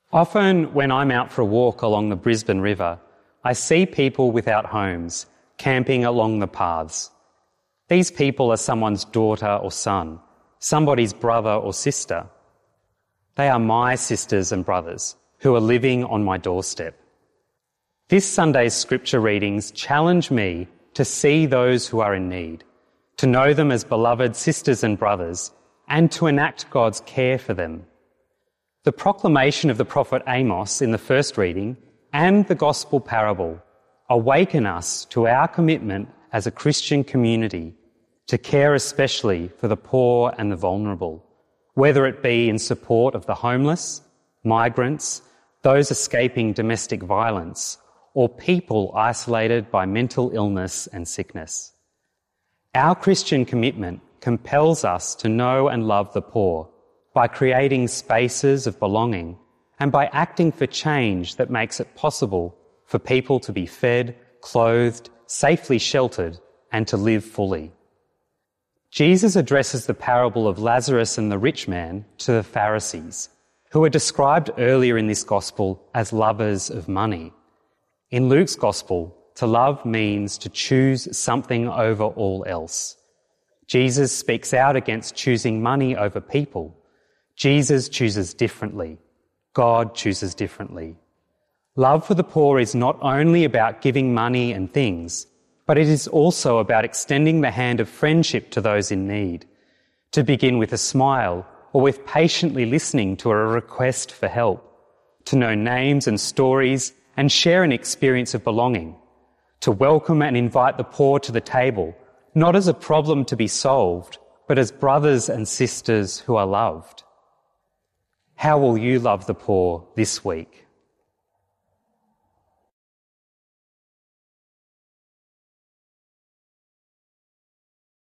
Often when I'm out for a walk along the Brisbane River, I see people without homes, camping along the paths. These people are someone's daughter or son, somebody's brother or sister. They are my sisters and brothers who are living on my doorstep. This Sunday's scripture readings challenge me to see those who are in need, to know them as beloved sisters and brothers, and to enact God's care for them. The proclamation of the prophet Amos in the first reading and the gospel parable awaken us to our commitment as a Christian community to care especially for the poor and the vulnerable, whether it be in support of the homeless, migrants, those escaping domestic violence, or people isolated by mental illness and sickness. Our Christian commitment compels us to know and love the poor by creating spaces of belonging and by acting for change that makes it possible for people to be fed, clothed, safely sheltered, and to live fully. Jesus addresses the parable of Lazarus and the rich man to the Pharisees, who are described earlier in this gospel as lovers of money. In Luke's gospel, to love means to choose something over all else. Jesus speaks out against choosing money over people. Jesus chooses differently. God chooses differently. Love for the poor is not only about giving money and things, but it is also about extending the hand of friendship to those in need, to begin with a smile or with patiently listening to a request for help, to know names and stories and share an experience of belonging, to welcome and invite the poor to the table, not as a problem to be solved, but as brothers and sisters who are loved. How will you love the poor this week?